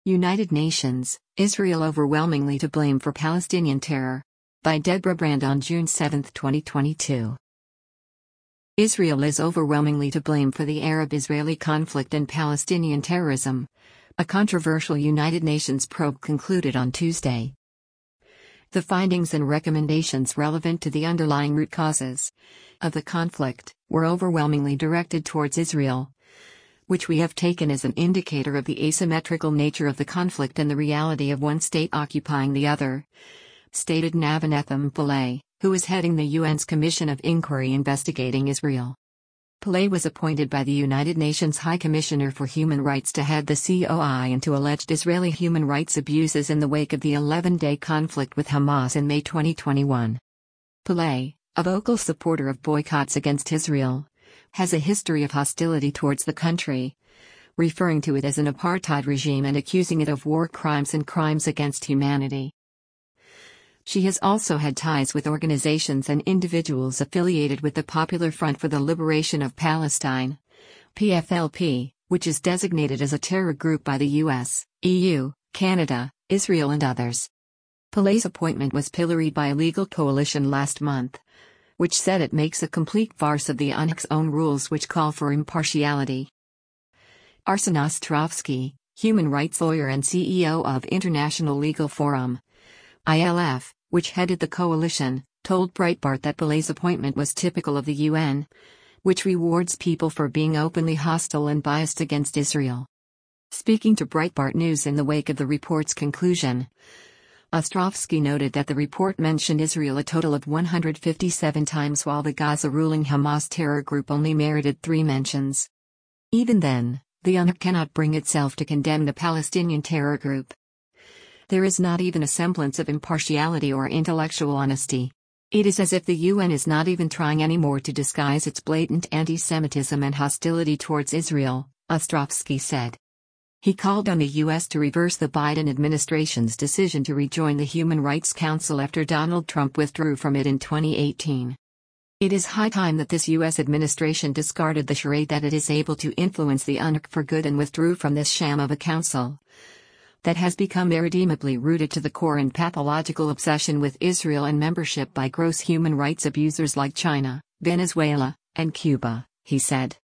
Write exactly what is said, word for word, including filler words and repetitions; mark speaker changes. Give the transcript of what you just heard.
Speaker 1: United Nations, Israel overwhelmingly to blame for Palestinian terror. By Deborah Brand on June seventh, twenty twenty-two. Israel is overwhelmingly to blame for the Arab-Israeli conflict and Palestinian terrorism, a controversial United Nations probe concluded on Tuesday. The findings and recommendations relevant to the underlying root causes of the conflict were overwhelmingly directed towards Israel, which we have taken as an indicator of the asymmetrical nature of the conflict and the reality of one state occupying the other, stated Navanethem Pillay, who is heading the U N's Commission of Inquiry investigating Israel. Pillay was appointed by the United Nations High Commissioner for Human Rights to head the C O I into alleged Israeli human rights abuses in the wake of the eleven-day conflict with Hamas in May twenty twenty-one. Pillay, a vocal supporter of boycotts against Israel, has a history of hostility towards the country, referring to it as an apartheid regime and accusing it of war crimes and crimes against humanity. She has also had ties with organizations and individuals affiliated with the Popular Front for the Liberation of Palestine, P F L P, which is designated as a terror group by the U S, E U, Canada, Israel and others. Pillay's appointment was pilloried by a legal coalition last month, which said it makes a complete farce of the U N's own rules which call for impartiality. Arsen Ostrovsky, human rights lawyer and C E O of International Legal Forum, I L F, which headed the coalition, told Breitbart that Pillay's appointment was typical of the U N, which rewards people for being openly hostile and biased against Israel. Speaking to Breitbart News in the wake of the report's conclusion, Ostrovsky noted that the report mentioned Israel a total of one hundred fifty-seven times while the Gaza-ruling Hamas terror group only merited three mentions. Even then, the U N cannot bring itself to condemn the Palestinian terror group. There is not even a semblance of impartiality or intellectual honesty. It is as if the U N is not even trying anymore to disguise its blatant anti-Semitism and hostility towards Israel, Ostrovsky said. He called on the U S to reverse the Biden administration's decision to rejoin the Human Rights Council after Donald Trump withdrew from it in twenty eighteen. It is high time that this U S administration discarded the charade that it is able to influence the U N for good and withdrew from this sham of a council that has become irredeemably rooted to the core in pathological obsession with Israel and membership by gross human rights abusers like China, Venezuela, and Cuba, he said.